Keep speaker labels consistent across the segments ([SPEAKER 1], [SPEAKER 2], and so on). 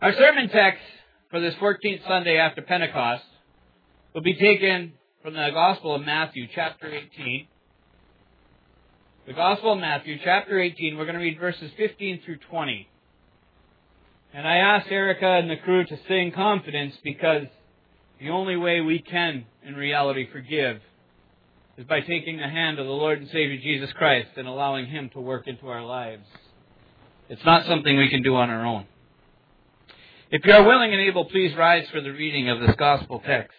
[SPEAKER 1] Our sermon text for this 14th Sunday after Pentecost will be taken from the Gospel of Matthew, chapter 18. The Gospel of Matthew, chapter 18, we're going to read verses 15 through 20. And I asked Erica and the crew to sing confidence because the only way we can, in reality, forgive is by taking the hand of the Lord and Savior Jesus Christ and allowing Him to work into our lives. It's not something we can do on our own. If you are willing and able, please rise for the reading of this Gospel text.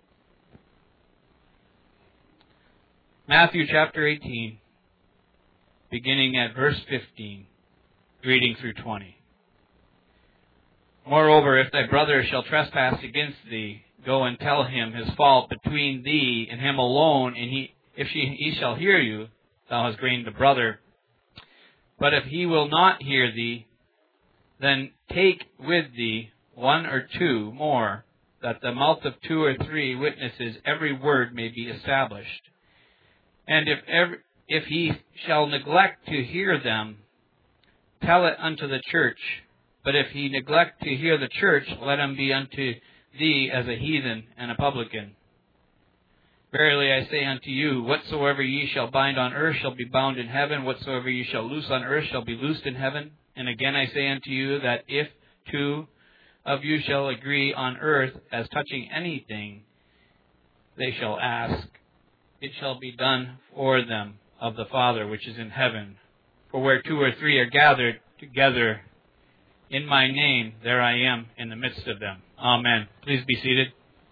[SPEAKER 1] Matthew chapter 18, beginning at verse 15, reading through 20. Moreover, if thy brother shall trespass against thee, go and tell him his fault between thee and him alone, and if he shall hear you, thou hast gained a brother. But if he will not hear thee, then take with thee one or two more, that the mouth of 2 or 3 witnesses every word may be established. And if he shall neglect to hear them, tell it unto the church. But if he neglect to hear the church, let him be unto thee as a heathen and a publican. Verily I say unto you, whatsoever ye shall bind on earth shall be bound in heaven, whatsoever ye shall loose on earth shall be loosed in heaven. And again I say unto you, that if 2 of you shall agree on earth as touching anything they shall ask, it shall be done for them of the Father which is in heaven. For where 2 or 3 are gathered together in my name, there I am in the midst of them. Amen. Please be seated.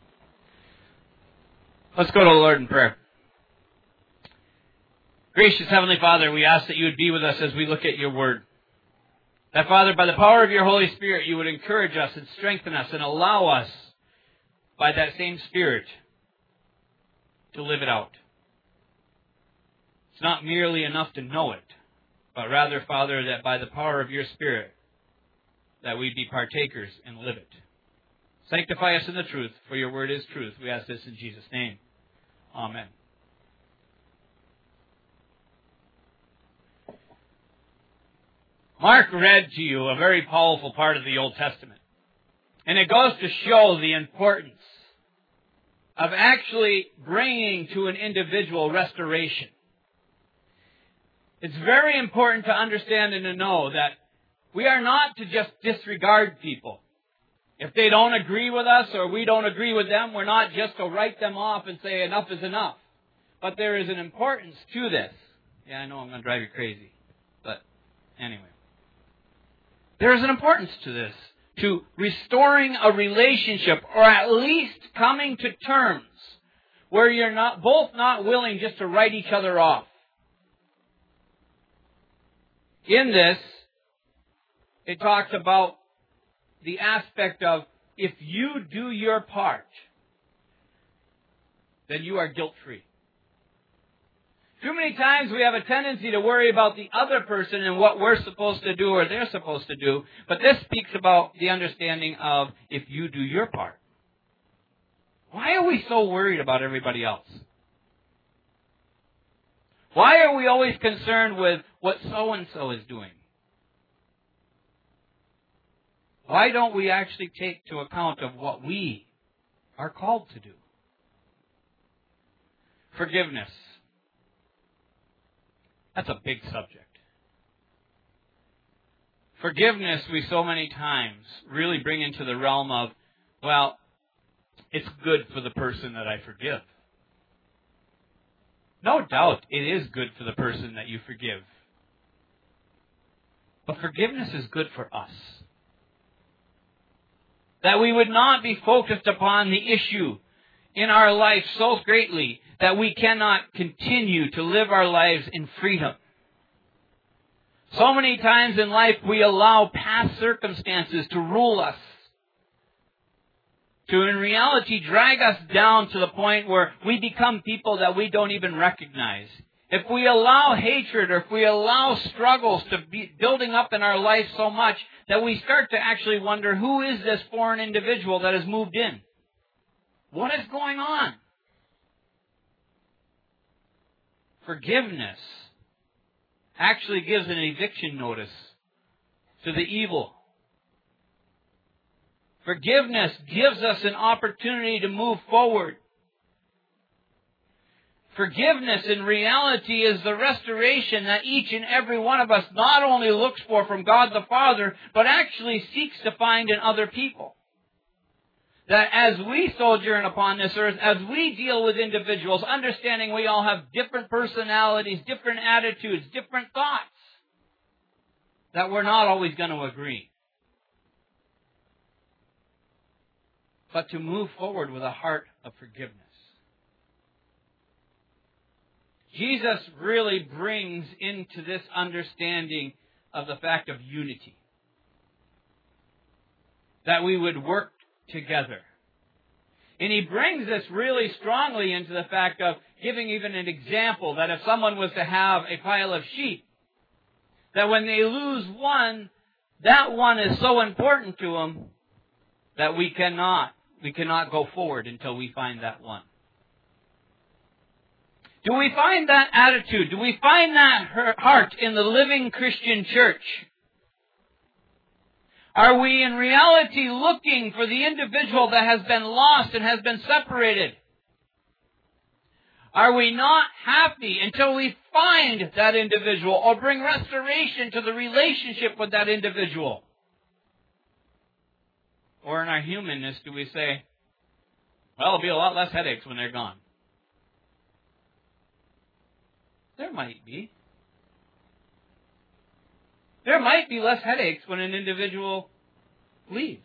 [SPEAKER 1] Let's go to the Lord in prayer. Gracious Heavenly Father, we ask that you would be with us as we look at your word. That, Father, by the power of your Holy Spirit, you would encourage us and strengthen us and allow us, by that same Spirit, to live it out. It's not merely enough to know it, but rather, Father, that by the power of your Spirit, that we be partakers and live it. Sanctify us in the truth, for your word is truth. We ask this in Jesus' name. Amen. Mark read to you a very powerful part of the Old Testament. And it goes to show the importance of actually bringing to an individual restoration. It's very important to understand and to know that we are not to just disregard people. If they don't agree with us or we don't agree with them, we're not just to write them off and say enough is enough. But there is an importance to this. Yeah, I know I'm going to drive you crazy. But anyway. There is an importance to this. To restoring a relationship, or at least coming to terms where you're both not willing just to write each other off. In this, it talks about the aspect of, if you do your part, then you are guilt-free. Too many times we have a tendency to worry about the other person and what we're supposed to do or they're supposed to do. But this speaks about the understanding of, if you do your part. Why are we so worried about everybody else? Why are we always concerned with what so-and-so is doing? Why don't we actually take to account of what we are called to do? Forgiveness. That's a big subject. Forgiveness, we so many times really bring into the realm of, well, it's good for the person that I forgive. No doubt it is good for the person that you forgive. But forgiveness is good for us. That we would not be focused upon the issue in our life so greatly that we cannot continue to live our lives in freedom. So many times in life we allow past circumstances to rule us, to in reality drag us down to the point where we become people that we don't even recognize. If we allow hatred or if we allow struggles to be building up in our life so much that we start to actually wonder, who is this foreign individual that has moved in? What is going on? Forgiveness actually gives an eviction notice to the evil. Forgiveness gives us an opportunity to move forward. Forgiveness in reality is the restoration that each and every one of us not only looks for from God the Father, but actually seeks to find in other people. That as we sojourn upon this earth, as we deal with individuals, understanding we all have different personalities, different attitudes, different thoughts, that we're not always going to agree. But to move forward with a heart of forgiveness. Jesus really brings into this understanding of the fact of unity. That we would work together. And He brings this really strongly into the fact of giving even an example that if someone was to have a pile of sheep, that when they lose one, that one is so important to them that we cannot go forward until we find that one. Do we find that attitude? Do we find that heart in the living Christian church? Are we in reality looking for the individual that has been lost and has been separated? Are we not happy until we find that individual or bring restoration to the relationship with that individual? Or in our humanness, do we say, well, it'll be a lot less headaches when they're gone? There might be. There might be less headaches when an individual leaves.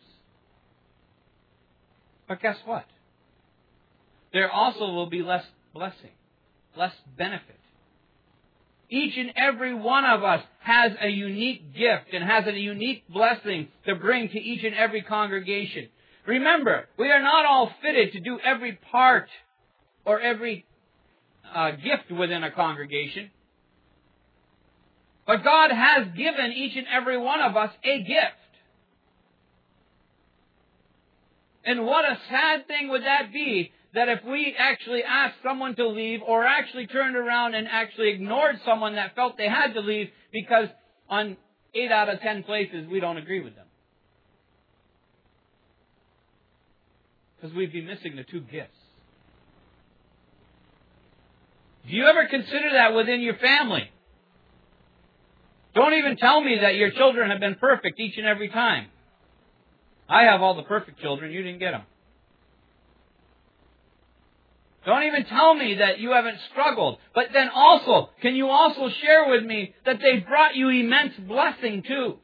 [SPEAKER 1] But guess what? There also will be less blessing, less benefit. Each and every one of us has a unique gift and has a unique blessing to bring to each and every congregation. Remember, we are not all fitted to do every part or every gift within a congregation. But God has given each and every one of us a gift. And what a sad thing would that be, that if we actually asked someone to leave or actually turned around and actually ignored someone that felt they had to leave because on 8 out of 10 places we don't agree with them. Because we'd be missing the two gifts. Do you ever consider that within your family? Don't even tell me that your children have been perfect each and every time. I have all the perfect children. You didn't get them. Don't even tell me that you haven't struggled. But then also, can you also share with me that they've brought you immense blessing too?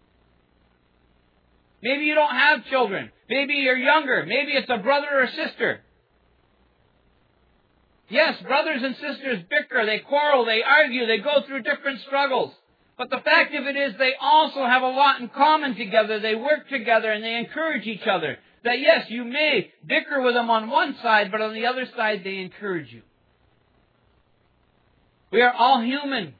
[SPEAKER 1] Maybe you don't have children. Maybe you're younger. Maybe it's a brother or sister. Yes, brothers and sisters bicker, they quarrel, they argue, they go through different struggles. But the fact of it is they also have a lot in common together. They work together and they encourage each other. That yes, you may bicker with them on one side, but on the other side they encourage you. We are all human.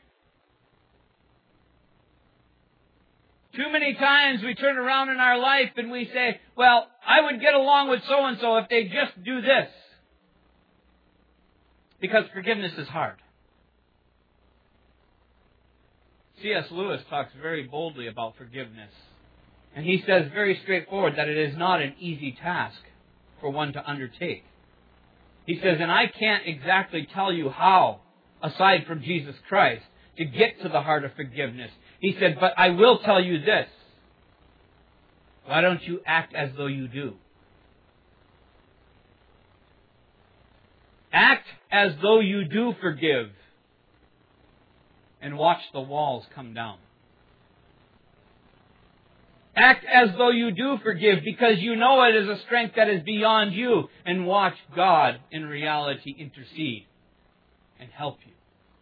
[SPEAKER 1] Too many times we turn around in our life and we say, well, I would get along with so-and-so if they just do this. Because forgiveness is hard. C.S. Lewis talks very boldly about forgiveness. And he says very straightforward that it is not an easy task for one to undertake. He says, and I can't exactly tell you how, aside from Jesus Christ, to get to the heart of forgiveness. He said, but I will tell you this. Why don't you act as though you do? Act as though you do forgive. And watch the walls come down. Act as though you do forgive because you know it is a strength that is beyond you. And watch God in reality intercede and help you.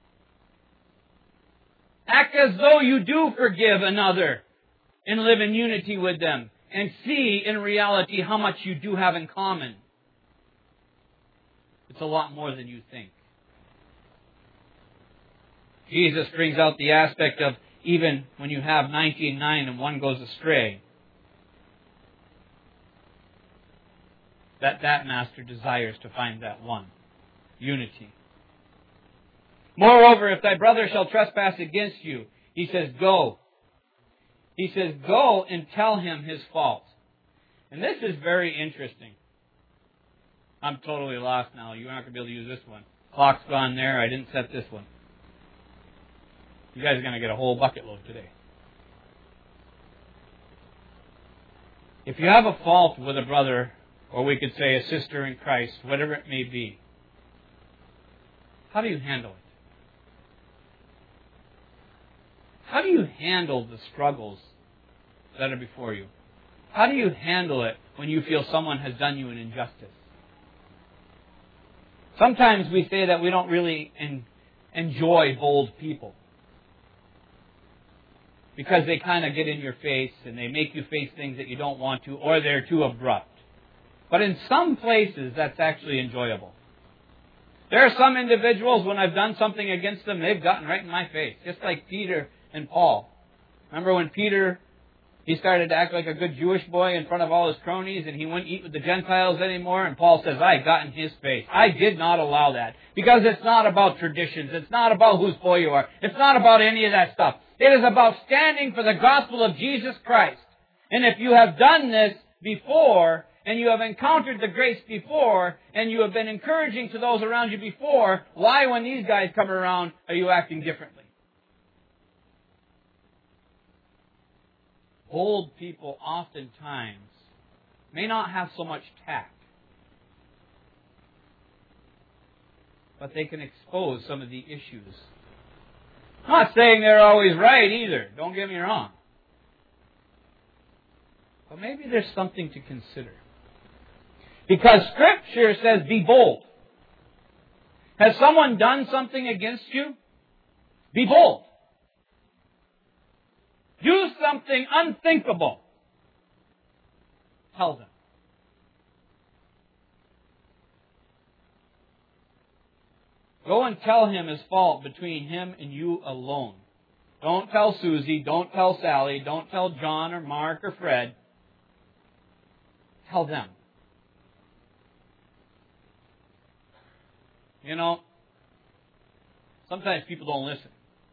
[SPEAKER 1] Act as though you do forgive another and live in unity with them. And see in reality how much you do have in common. It's a lot more than you think. Jesus brings out the aspect of even when you have 99 and one goes astray, that master desires to find that one. Unity. Moreover, if thy brother shall trespass against you, he says, go. He says, go and tell him his fault. And this is very interesting. I'm totally lost now. You're not going to be able to use this one. Clock's gone there. I didn't set this one. You guys are going to get a whole bucket load today. If you have a fault with a brother, or we could say a sister in Christ, whatever it may be, how do you handle it? How do you handle the struggles that are before you? How do you handle it when you feel someone has done you an injustice? Sometimes we say that we don't really enjoy bold people because they kind of get in your face and they make you face things that you don't want to, or they're too abrupt. But in some places, that's actually enjoyable. There are some individuals, when I've done something against them, they've gotten right in my face, just like Peter and Paul. Remember when Peter, he started to act like a good Jewish boy in front of all his cronies, and he wouldn't eat with the Gentiles anymore, and Paul says, I got in his face. I did not allow that. Because it's not about traditions. It's not about whose boy you are. It's not about any of that stuff. It is about standing for the gospel of Jesus Christ. And if you have done this before, and you have encountered the grace before, and you have been encouraging to those around you before, why, when these guys come around, are you acting differently? Bold people oftentimes may not have so much tact, but they can expose some of the issues. I'm not saying they're always right either, don't get me wrong. But maybe there's something to consider. Because Scripture says, be bold. Has someone done something against you? Be bold. Do something unthinkable. Tell them. Go and tell him his fault between him and you alone. Don't tell Susie, don't tell Sally, don't tell John or Mark or Fred. Tell them. You know, sometimes people don't listen.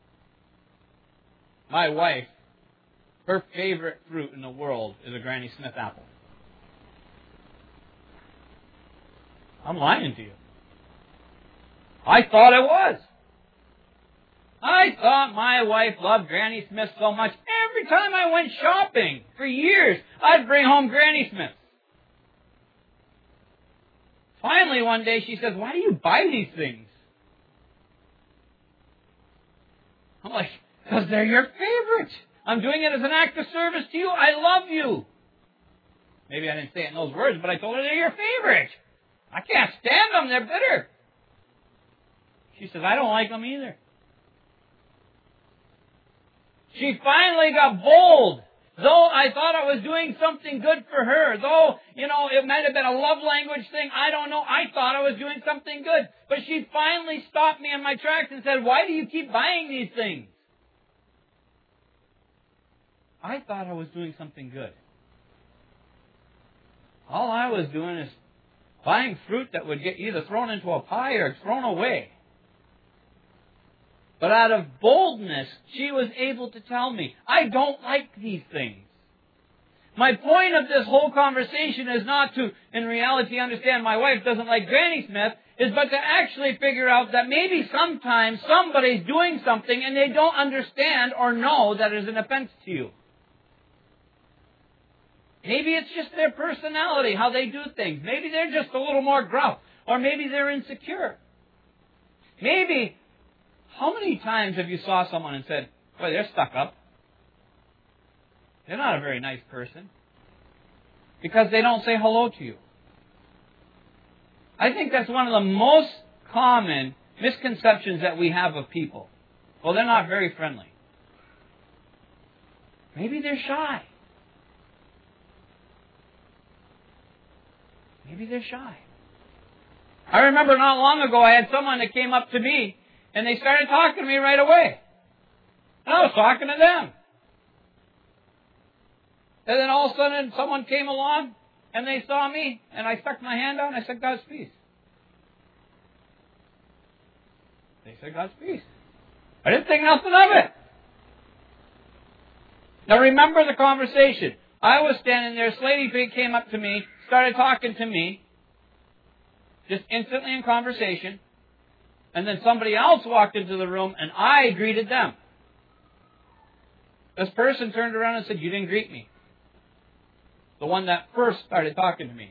[SPEAKER 1] My wife, her favorite fruit in the world is a Granny Smith apple. I'm lying to you. I thought it was. I thought my wife loved Granny Smith so much. Every time I went shopping for years, I'd bring home Granny Smith. Finally, one day she says, why do you buy these things? I'm like, because they're your favorite. I'm doing it as an act of service to you. I love you. Maybe I didn't say it in those words, but I told her they're your favorite. I can't stand them. They're bitter. She says, I don't like them either. She finally got bold. Though I thought I was doing something good for her. Though, it might have been a love language thing. I don't know. I thought I was doing something good. But she finally stopped me in my tracks and said, why do you keep buying these things? I thought I was doing something good. All I was doing is buying fruit that would get either thrown into a pie or thrown away. But out of boldness, she was able to tell me, I don't like these things. My point of this whole conversation is not to, in reality, understand my wife doesn't like Granny Smith, but to actually figure out that maybe sometimes somebody's doing something and they don't understand or know that it is an offense to you. Maybe it's just their personality, how they do things. Maybe they're just a little more gruff. Or maybe they're insecure. Maybe, how many times have you saw someone and said, boy, they're stuck up. They're not a very nice person. Because they don't say hello to you. I think that's one of the most common misconceptions that we have of people. Well, they're not very friendly. Maybe they're shy. Maybe they're shy. I remember not long ago I had someone that came up to me and they started talking to me right away. And I was talking to them. And then all of a sudden someone came along and they saw me and I stuck my hand out and I said, God's peace. They said, God's peace. I didn't think nothing of it. Now remember the conversation. I was standing there, this lady came up to me, started talking to me, just instantly in conversation, and then somebody else walked into the room, and I greeted them. This person turned around and said, "You didn't greet me." The one that first started talking to me.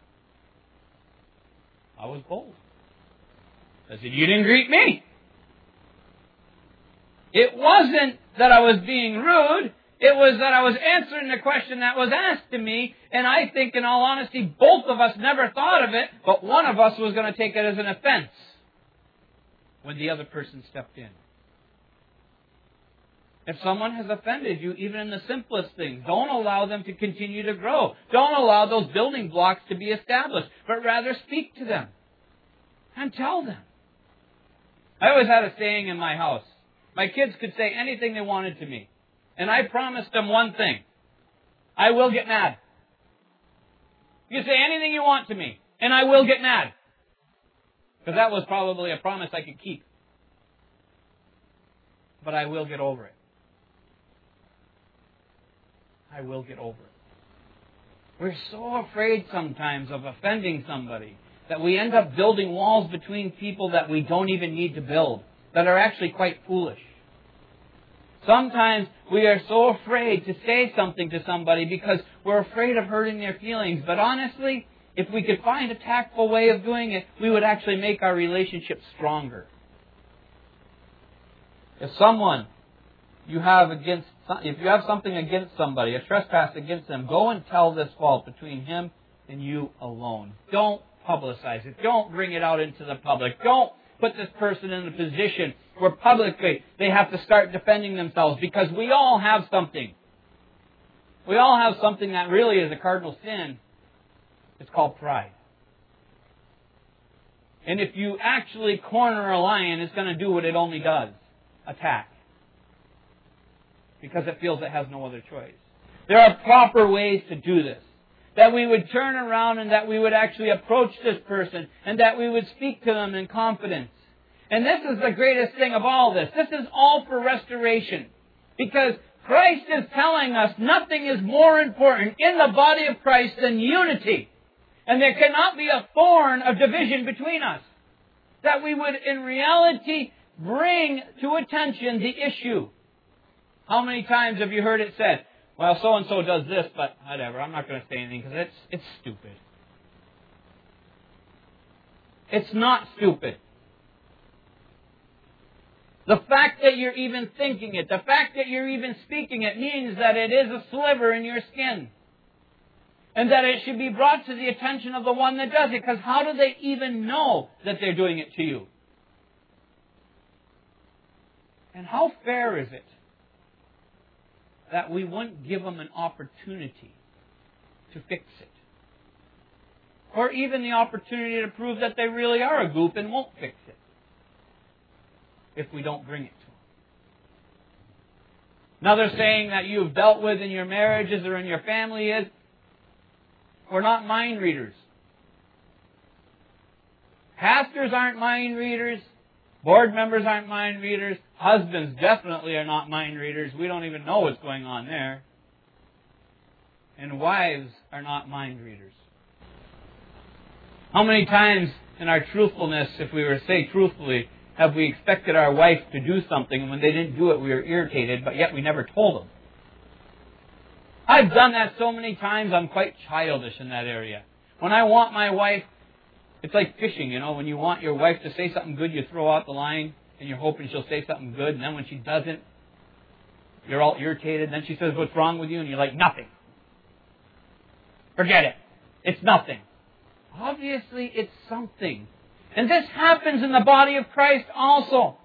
[SPEAKER 1] I was bold. I said, "You didn't greet me." It wasn't that I was being rude. It was that I was answering the question that was asked to me, and I think, in all honesty, both of us never thought of it, but one of us was going to take it as an offense when the other person stepped in. If someone has offended you, even in the simplest things, don't allow them to continue to grow. Don't allow those building blocks to be established, but rather speak to them and tell them. I always had a saying in my house. My kids could say anything they wanted to me. And I promised them one thing. I will get mad. You can say anything you want to me, and I will get mad. Because that was probably a promise I could keep. But I will get over it. I will get over it. We're so afraid sometimes of offending somebody that we end up building walls between people that we don't even need to build, that are actually quite foolish. Sometimes we are so afraid to say something to somebody because we're afraid of hurting their feelings. But honestly, if we could find a tactful way of doing it, we would actually make our relationship stronger. If you have something against somebody, a trespass against them, go and tell this fault between him and you alone. Don't publicize it. Don't bring it out into the public. Don't put this person in a position where publicly they have to start defending themselves, because we all have something. We all have something that really is a cardinal sin. It's called pride. And if you actually corner a lion, it's going to do what it only does. Attack. Because it feels it has no other choice. There are proper ways to do this. That we would turn around and that we would actually approach this person and that we would speak to them in confidence. And this is the greatest thing of all this. This is all for restoration. Because Christ is telling us nothing is more important in the body of Christ than unity. And there cannot be a thorn of division between us. That we would in reality bring to attention the issue. How many times have you heard it said, "Well, so-and-so does this, but whatever, I'm not going to say anything because it's stupid." It's not stupid. The fact that you're even thinking it, the fact that you're even speaking it, means that it is a sliver in your skin. And that it should be brought to the attention of the one that does it, because how do they even know that they're doing it to you? And how fair is it that we wouldn't give them an opportunity to fix it? Or even the opportunity to prove that they really are a goop and won't fix it if we don't bring it to them. Another saying that you've dealt with in your marriages or in your family is, we're not mind readers. Pastors aren't mind readers. Board members aren't mind readers. Husbands definitely are not mind readers. We don't even know what's going on there. And wives are not mind readers. How many times in our truthfulness, if we were to say truthfully, have we expected our wife to do something, and when they didn't do it, we were irritated, but yet we never told them? I've done that so many times, I'm quite childish in that area. When I want my wife, it's like fishing, when you want your wife to say something good, you throw out the line, and you're hoping she'll say something good, and then when she doesn't, you're all irritated, and then she says, "What's wrong with you?" And you're like, "Nothing. Forget it. It's nothing." Obviously, it's something. And this happens in the body of Christ also.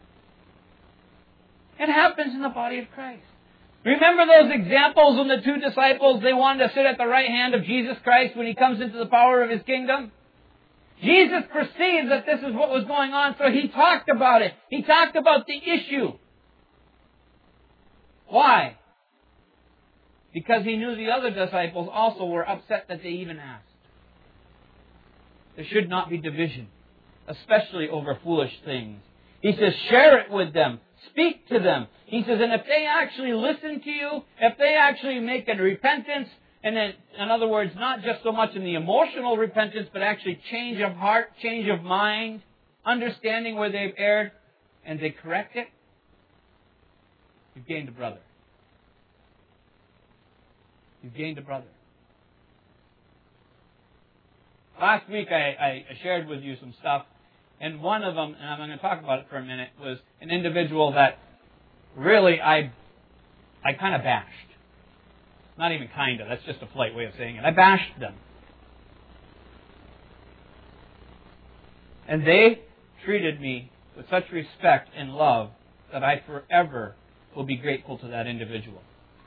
[SPEAKER 1] It happens in the body of Christ. Remember those examples when the two disciples, they wanted to sit at the right hand of Jesus Christ when He comes into the power of His kingdom? Jesus perceived that this is what was going on, so He talked about it. He talked about the issue. Why? Because He knew the other disciples also were upset that they even asked. There should not be division, especially over foolish things. He says, share it with them. Speak to them. He says, and if they actually listen to you, if they actually make a repentance, and then, in other words, not just so much in the emotional repentance, but actually change of heart, change of mind, understanding where they've erred, and they correct it, you've gained a brother. You've gained a brother. Last week I shared with you some stuff, and one of them, and I'm going to talk about it for a minute, was an individual that really I kind of bashed. Not even kind of, that's just a polite way of saying it. I bashed them. And they treated me with such respect and love that I forever will be grateful to that individual.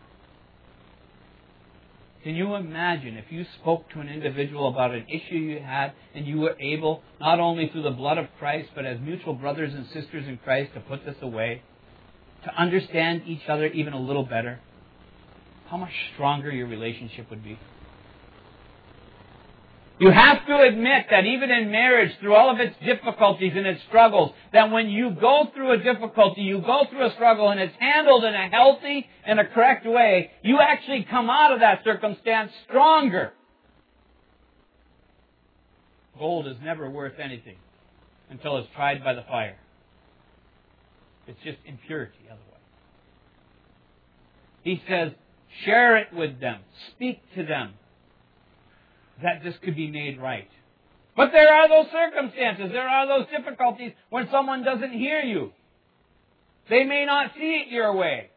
[SPEAKER 1] Can you imagine if you spoke to an individual about an issue you had and you were able, not only through the blood of Christ, but as mutual brothers and sisters in Christ, to put this away, to understand each other even a little better? How much stronger your relationship would be. You have to admit that even in marriage, through all of its difficulties and its struggles, that when you go through a difficulty, you go through a struggle, and it's handled in a healthy and a correct way, you actually come out of that circumstance stronger. Gold is never worth anything until it's tried by the fire. It's just impurity otherwise. He says, share it with them. Speak to them. That this could be made right. But there are those circumstances, there are those difficulties when someone doesn't hear you. They may not see it your way.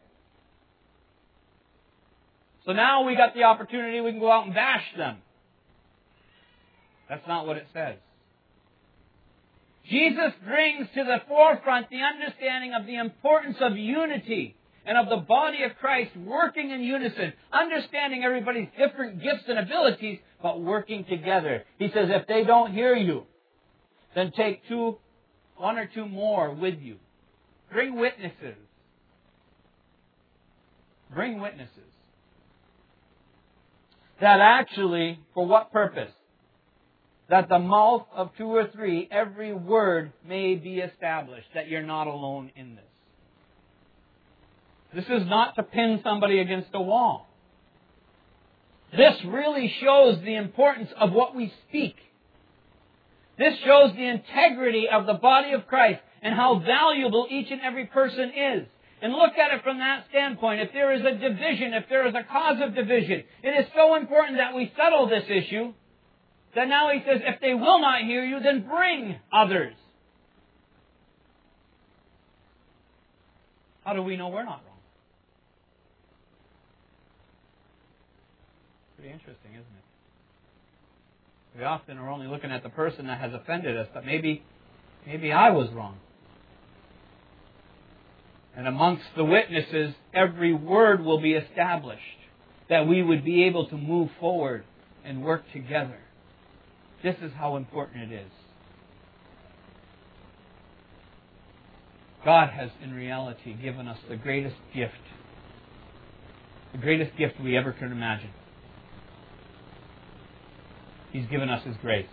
[SPEAKER 1] So now we got the opportunity, we can go out and bash them. That's not what it says. Jesus brings to the forefront the understanding of the importance of unity and of the body of Christ working in unison, understanding everybody's different gifts and abilities, but working together. He says, if they don't hear you, then take one or two more with you. Bring witnesses. Bring witnesses. That actually, for what purpose? That the mouth of two or three, every word may be established, that you're not alone in this. This is not to pin somebody against a wall. This really shows the importance of what we speak. This shows the integrity of the body of Christ and how valuable each and every person is. And look at it from that standpoint. If there is a division, if there is a cause of division, it is so important that we settle this issue that now he says, if they will not hear you, then bring others. How do we know we're not wrong? Pretty interesting, isn't it? We often are only looking at the person that has offended us, but maybe I was wrong. And amongst the witnesses, every word will be established, that we would be able to move forward and work together. This is how important it is. God has, in reality, given us the greatest gift we ever could imagine. He's given us His grace.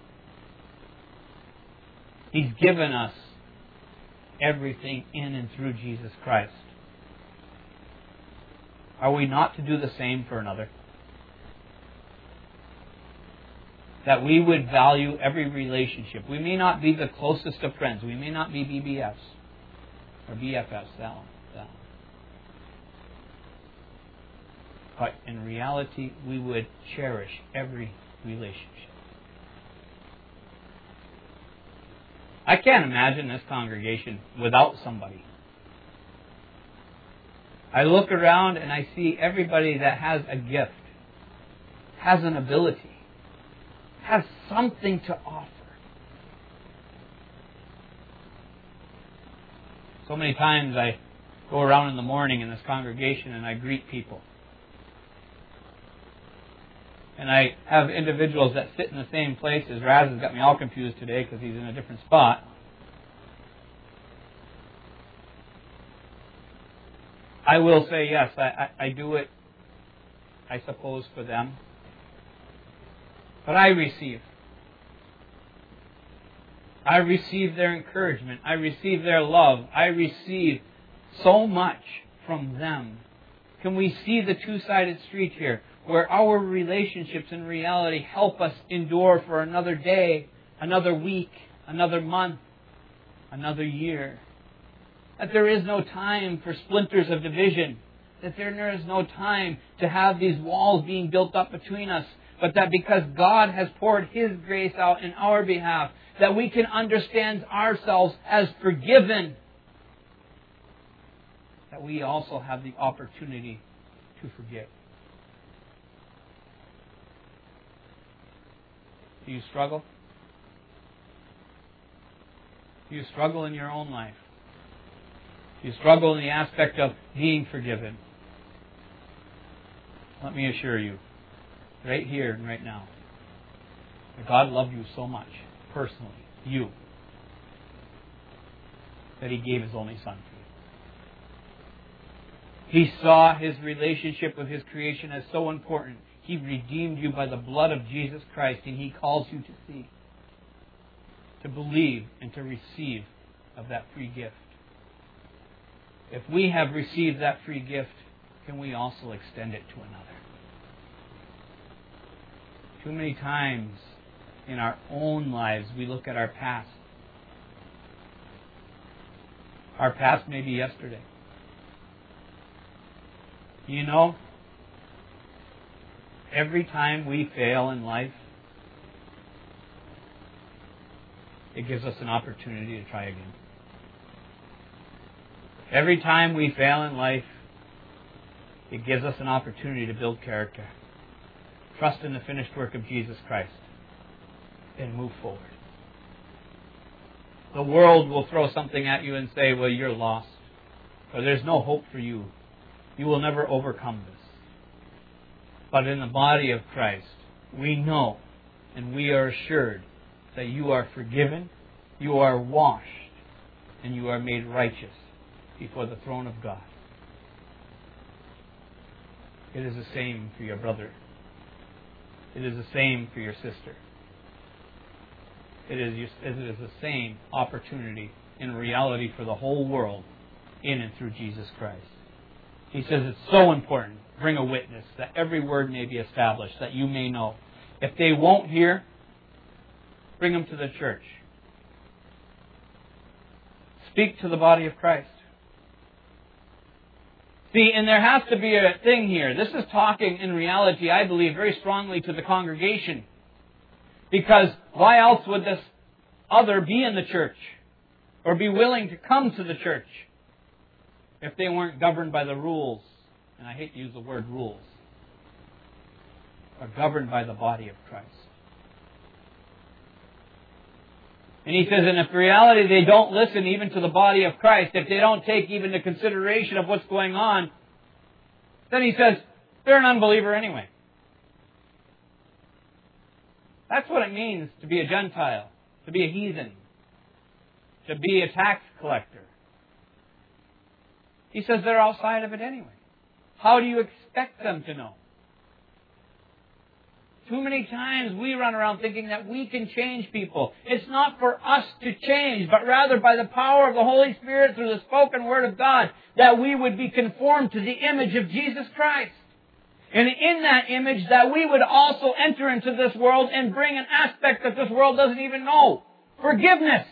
[SPEAKER 1] He's given us everything in and through Jesus Christ. Are we not to do the same for another? That we would value every relationship. We may not be the closest of friends. We may not be BBFs or BFFs. That one. But in reality, we would cherish every relationship. I can't imagine this congregation without somebody. I look around and I see everybody that has a gift, has an ability, has something to offer. So many times I go around in the morning in this congregation and I greet people. And I have individuals that sit in the same place as Raz has got me all confused today because he's in a different spot. I will say yes, I do it, I suppose, for them. But I receive. I receive their encouragement. I receive their love. I receive so much from them? Can we see the two-sided street here, where our relationships in reality help us endure for another day, another week, another month, another year? That there is no time for splinters of division. That there is no time to have these walls being built up between us. But that because God has poured His grace out in our behalf, that we can understand ourselves as forgiven. That we also have the opportunity to forgive. Do you struggle? Do you struggle in your own life? Do you struggle in the aspect of being forgiven? Let me assure you, right here and right now, that God loved you so much, personally, you, that He gave His only Son for you. He saw His relationship with His creation as so important. He redeemed you by the blood of Jesus Christ, and He calls you to see, to believe, and to receive of that free gift. If we have received that free gift, can we also extend it to another? Too many times in our own lives we look at our past. Our past may be yesterday. You know, every time we fail in life, it gives us an opportunity to try again. Every time we fail in life, it gives us an opportunity to build character. Trust in the finished work of Jesus Christ and move forward. The world will throw something at you and say, well, you're lost, or there's no hope for you. You will never overcome this. But in the body of Christ, we know and we are assured that you are forgiven, you are washed, and you are made righteous before the throne of God. It is the same for your brother. It is the same for your sister. It is the same opportunity in reality for the whole world in and through Jesus Christ. He says it's so important. Bring a witness that every word may be established, that you may know. If they won't hear, bring them to the church. Speak to the body of Christ. See, and there has to be a thing here. This is talking in reality, I believe, very strongly to the congregation. Because why else would this other be in the church or be willing to come to the church if they weren't governed by the rules? And I hate to use the word rules. Are governed by the body of Christ. And he says, and if in reality they don't listen even to the body of Christ, if they don't take even the consideration of what's going on, then he says, they're an unbeliever anyway. That's what it means to be a Gentile, to be a heathen, to be a tax collector. He says they're outside of it anyway. How do you expect them to know? Too many times we run around thinking that we can change people. It's not for us to change, but rather by the power of the Holy Spirit through the spoken Word of God, that we would be conformed to the image of Jesus Christ. And in that image, that we would also enter into this world and bring an aspect that this world doesn't even know. Forgiveness.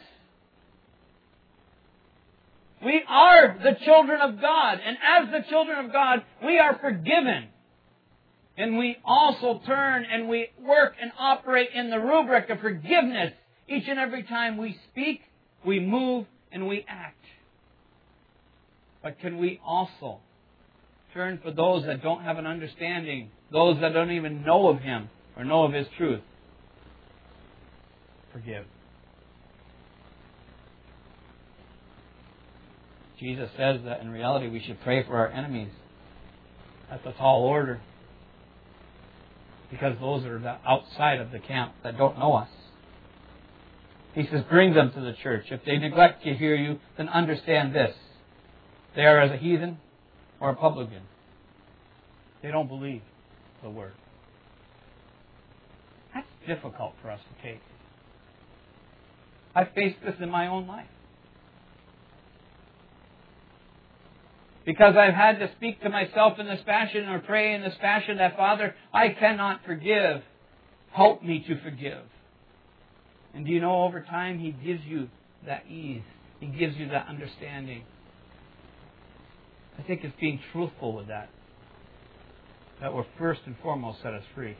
[SPEAKER 1] We are the children of God. And as the children of God, we are forgiven. And we also turn and we work and operate in the rubric of forgiveness each and every time we speak, we move, and we act. But can we also turn for those that don't have an understanding, those that don't even know of Him or know of His truth? Forgive. Jesus says that in reality we should pray for our enemies. That's a tall order. Because those are outside of the camp that don't know us. He says, bring them to the church. If they neglect to hear you, then understand this. They are as a heathen or a publican. They don't believe the Word. That's difficult for us to take. I've faced this in my own life. Because I've had to speak to myself in this fashion or pray in this fashion that, Father, I cannot forgive. Help me to forgive. And do you know, over time, He gives you that ease. He gives you that understanding. I think it's being truthful with that will first and foremost set us free.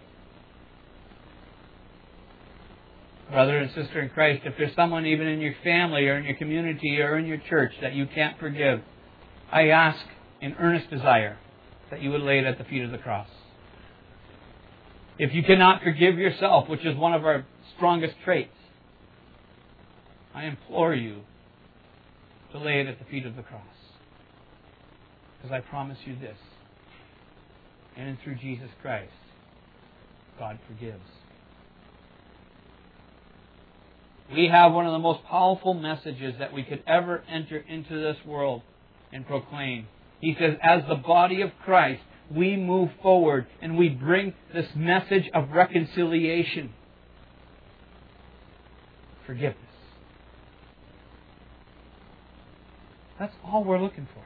[SPEAKER 1] Brother and sister in Christ, if there's someone even in your family or in your community or in your church that you can't forgive, I ask in earnest desire that you would lay it at the feet of the cross. If you cannot forgive yourself, which is one of our strongest traits, I implore you to lay it at the feet of the cross. Because I promise you this, in and through Jesus Christ, God forgives. We have one of the most powerful messages that we could ever enter into this world and proclaim. He says, as the body of Christ, we move forward and we bring this message of reconciliation. Forgiveness. That's all we're looking for.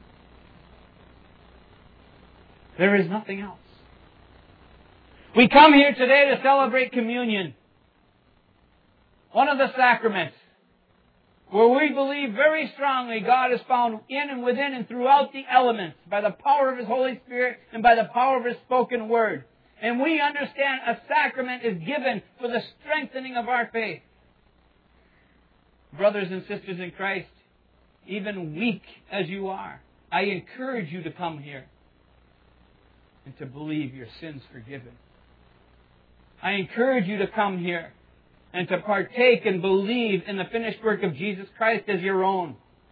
[SPEAKER 1] There is nothing else. We come here today to celebrate communion. One of the sacraments where we believe very strongly God is found in and within and throughout the elements by the power of His Holy Spirit and by the power of His spoken word. And we understand a sacrament is given for the strengthening of our faith. Brothers and sisters in Christ, even weak as you are, I encourage you to come here and to believe your sins forgiven. I encourage you to come here and to partake and believe in the finished work of Jesus Christ as your own.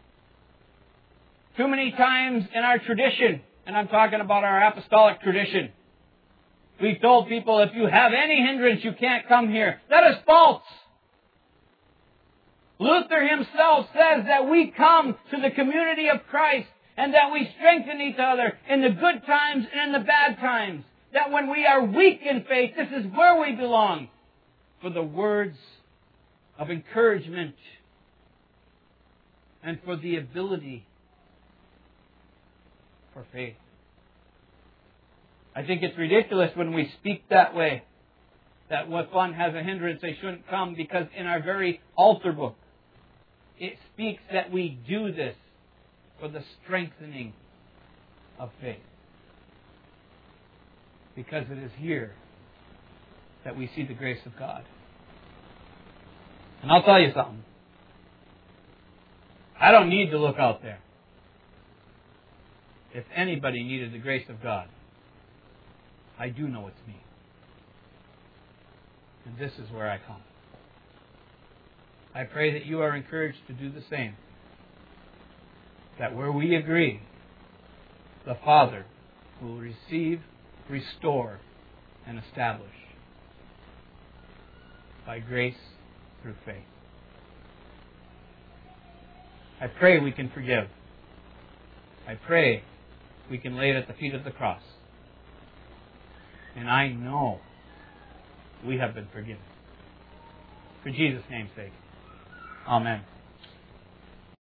[SPEAKER 1] Too many times in our tradition, and I'm talking about our apostolic tradition, we've told people if you have any hindrance, you can't come here. That is false. Luther himself says that we come to the community of Christ and that we strengthen each other in the good times and in the bad times. That when we are weak in faith, this is where we belong. For the words of encouragement and for the ability for faith. I think it's ridiculous when we speak that way, that if one has a hindrance, they shouldn't come, because in our very altar book, it speaks that we do this for the strengthening of faith. Because it is here that we see the grace of God. And I'll tell you something. I don't need to look out there. If anybody needed the grace of God, I do know it's me. And this is where I come. I pray that you are encouraged to do the same. That where we agree, the Father will receive, restore, and establish by grace through faith. I pray we can forgive. I pray we can lay it at the feet of the cross. And I know we have been forgiven. For Jesus' name's sake. Amen.